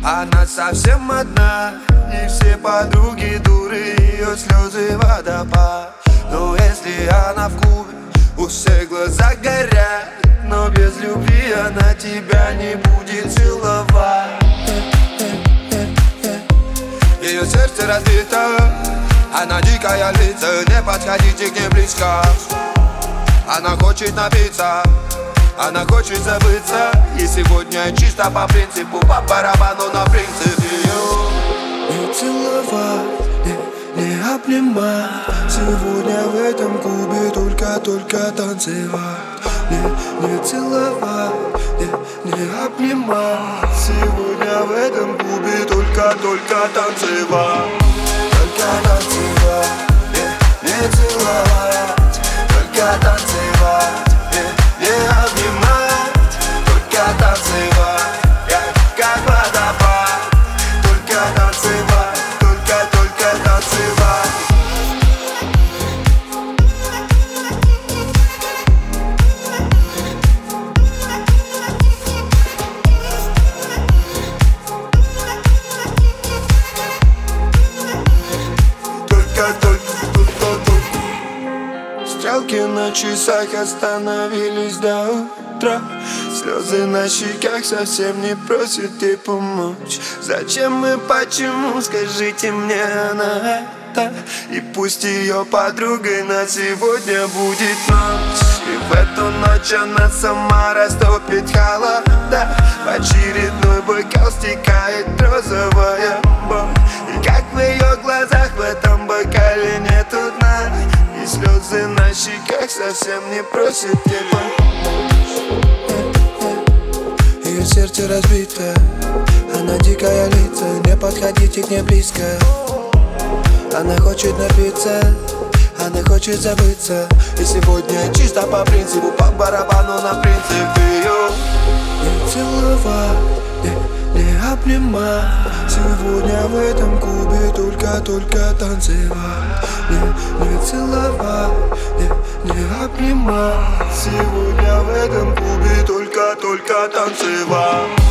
Она совсем одна, и все подруги дуры, ее слезы водопад. Но если она в клубе, у всех глаза горят, но без любви она тебя не будет целовать. Ее сердце разбито, она дикая лица, не подходите к ней близко. Она хочет напиться, она хочет забыться. И сегодня чисто по принципу, по барабану на принципе. Не целовать, не обнимать. Сегодня в этом клубе только танцевать. Не целовать, не обнимать. Сегодня в этом клубе только танцевать. Только танцевать, не целовать. Только танцевать, не обнимать. Только танцевать, как водопад. Только танцевать, только танцевать. Стрелки на часах остановились до утра. Слезы на щеках совсем не просят ей помочь. Зачем и почему, скажите мне она это. И пусть ее подругой на сегодня будет ночь. И в эту ночь она сама растопит холода. В очередной бокал стекает розовая боль. И как в ее глазах в этом бокале нету дна. И слезы на щеках совсем не просят ей помочь. Ее сердце разбито, она дикая лица, не подходите к ней близко. Она хочет напиться, она хочет забыться. И сегодня чисто по принципу, по барабану на принципе. Не целовать, не обнимать. Сегодня в этом клубе только танцевать. Не целовать, не обнимать. Сегодня в этом клубе только танцевать.